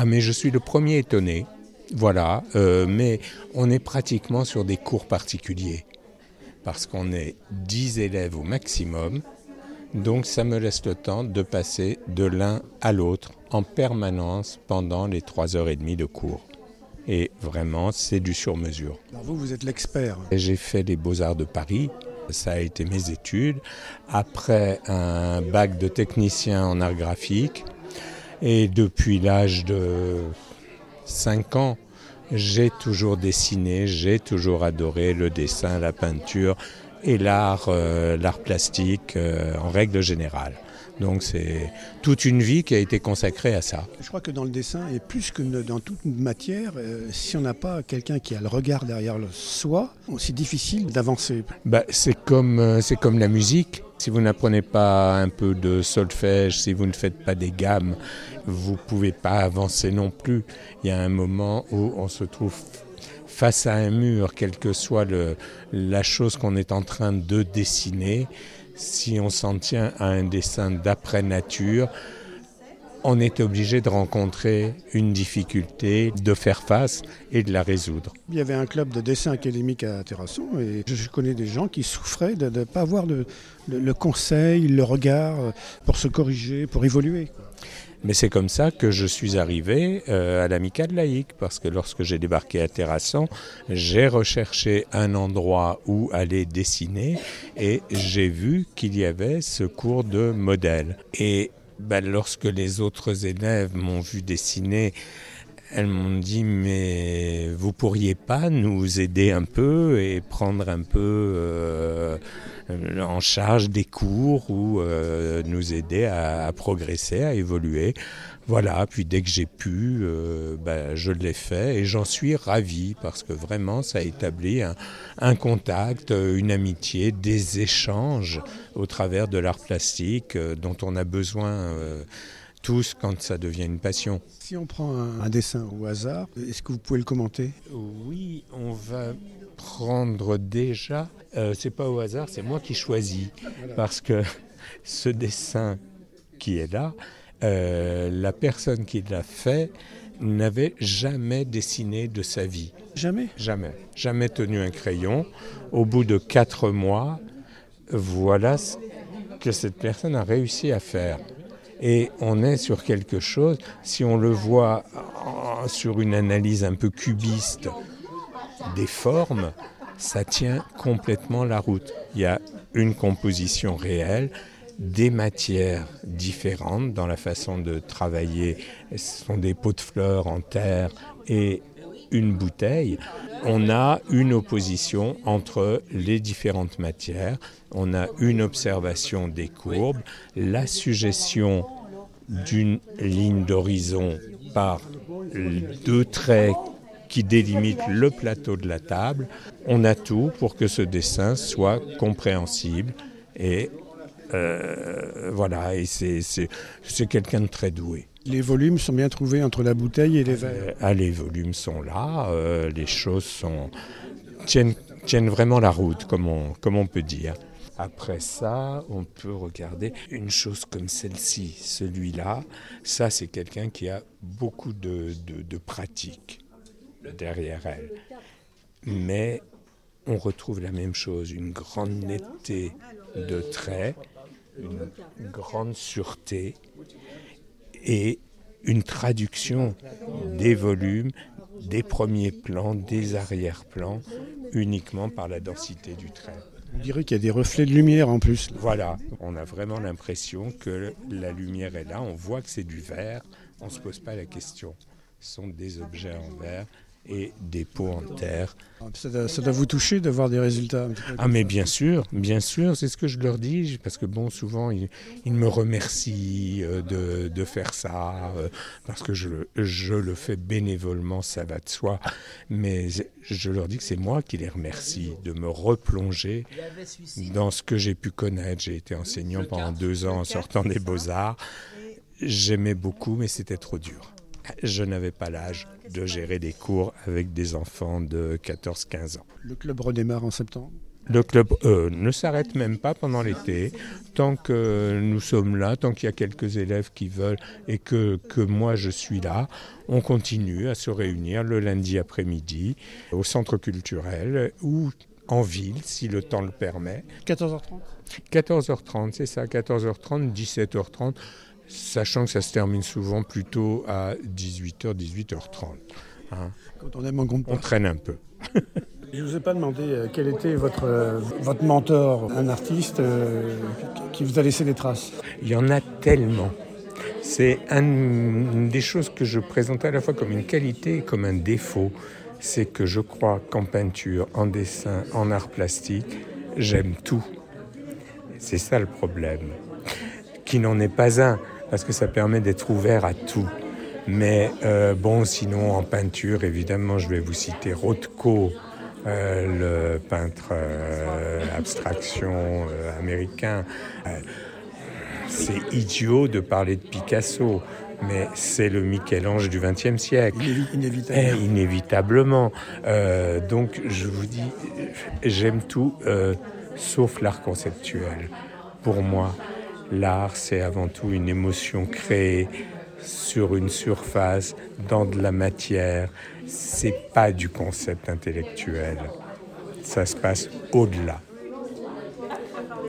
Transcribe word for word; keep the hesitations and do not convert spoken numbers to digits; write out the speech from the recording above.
Ah mais je suis le premier étonné, voilà, euh, mais on est pratiquement sur des cours particuliers, parce qu'on est dix élèves au maximum, donc ça me laisse le temps de passer de l'un à l'autre en permanence pendant les trois heures et demie de cours. Et vraiment, c'est du sur-mesure. Alors vous, vous êtes l'expert. J'ai fait les Beaux-Arts de Paris, ça a été mes études. Après, un bac de technicien en art graphique. Et depuis l'âge de cinq ans, j'ai toujours dessiné, j'ai toujours adoré le dessin, la peinture et l'art, euh, l'art plastique euh, en règle générale. Donc c'est toute une vie qui a été consacrée à ça. Je crois que dans le dessin, et plus que dans toute matière, euh, si on n'a pas quelqu'un qui a le regard derrière le soi, c'est difficile d'avancer. Bah, c'est comme, euh, c'est comme la musique. Si vous n'apprenez pas un peu de solfège, si vous ne faites pas des gammes, vous ne pouvez pas avancer non plus. Il y a un moment où on se trouve face à un mur, quelle que soit le, la chose qu'on est en train de dessiner. Si on s'en tient à un dessin d'après-nature, on est obligé de rencontrer une difficulté, de faire face et de la résoudre. Il y avait un club de dessin académique à Terrasson et je connais des gens qui souffraient de ne pas avoir le, le, le conseil, le regard pour se corriger, pour évoluer. Mais c'est comme ça que je suis arrivé euh, à l'Amicale laïque, parce que lorsque j'ai débarqué à Terrasson, j'ai recherché un endroit où aller dessiner et j'ai vu qu'il y avait ce cours de modèle. Et ben, lorsque les autres élèves m'ont vu dessiner, elles m'ont dit « mais vous pourriez pas nous aider un peu et prendre un peu euh, en charge des cours ou euh, nous aider à, à progresser, à évoluer ». Voilà, puis dès que j'ai pu, euh, ben, je l'ai fait et j'en suis ravi parce que vraiment ça a établi un, un contact, une amitié, des échanges au travers de l'art plastique euh, dont on a besoin euh, tous quand ça devient une passion. Si on prend un, un dessin au hasard, est-ce que vous pouvez le commenter ? Oui, on va prendre déjà, euh, c'est pas au hasard, c'est moi qui choisis, parce que ce dessin qui est là, euh, la personne qui l'a fait n'avait jamais dessiné de sa vie. Jamais ? Jamais. Jamais tenu un crayon. Au bout de quatre mois, voilà ce que cette personne a réussi à faire. Et on est sur quelque chose, si on le voit sur une analyse un peu cubiste des formes, ça tient complètement la route. Il y a une composition réelle, des matières différentes dans la façon de travailler. Ce sont des pots de fleurs en terre et une bouteille. On a une opposition entre les différentes matières. On a une observation des courbes, la suggestion d'une ligne d'horizon par deux traits qui délimitent le plateau de la table. On a tout pour que ce dessin soit compréhensible et euh, voilà, et c'est, c'est, c'est quelqu'un de très doué. Les volumes sont bien trouvés entre la bouteille et les verres. Ah, les volumes sont là, euh, les choses sont, tiennent, tiennent vraiment la route, comme on, comme on peut dire. Après ça, on peut regarder une chose comme celle-ci, celui-là. Ça, c'est quelqu'un qui a beaucoup de, de, de pratique derrière elle. Mais on retrouve la même chose, une grande netteté de traits, une grande sûreté et une traduction des volumes, des premiers plans, des arrière-plans, uniquement par la densité du trait. On dirait qu'il y a des reflets de lumière en plus. Voilà, on a vraiment l'impression que la lumière est là, on voit que c'est du verre, on ne se pose pas la question. Ce sont des objets en verre et des pots en terre. Ça doit, ça doit vous toucher de voir des résultats un petit peu. Ah mais bien sûr, bien sûr, c'est ce que je leur dis, parce que bon, souvent ils, ils me remercient de, de faire ça, parce que je, je le fais bénévolement, ça va de soi, mais je leur dis que c'est moi qui les remercie de me replonger dans ce que j'ai pu connaître. J'ai été enseignant pendant deux ans en sortant des Beaux-Arts, j'aimais beaucoup, mais c'était trop dur. Je n'avais pas l'âge de gérer des cours avec des enfants de quatorze à quinze ans. Le club redémarre en septembre ? Le club euh, ne s'arrête même pas pendant l'été. Tant que nous sommes là, tant qu'il y a quelques élèves qui veulent et que, que moi je suis là, on continue à se réunir le lundi après-midi au centre culturel ou en ville, si le temps le permet. quatorze heures trente quatorze heures trente, c'est ça, quatorze heures trente, dix-sept heures trente, sachant que ça se termine souvent plutôt à dix-huit heures, dix-huit heures trente. Hein. Quand on aime un groupe. On traîne un peu. Je ne vous ai pas demandé euh, quel était votre, euh, votre mentor, un artiste euh, qui vous a laissé des traces. Il y en a tellement. C'est un, une des choses que je présente à la fois comme une qualité et comme un défaut. C'est que je crois qu'en peinture, en dessin, en art plastique, j'aime tout. C'est ça le problème. Qui n'en est pas un, parce que ça permet d'être ouvert à tout. Mais euh, bon, sinon en peinture, évidemment, je vais vous citer Rothko, euh, le peintre euh, abstraction euh, américain. Euh, c'est idiot de parler de Picasso, mais c'est le Michel-Ange du vingtième siècle. Inévi- inévitablement. Et inévitablement. Euh, donc, je vous dis, j'aime tout, euh, sauf l'art conceptuel. Pour moi, l'art, c'est avant tout une émotion créée sur une surface, dans de la matière. C'est pas du concept intellectuel. Ça se passe au-delà.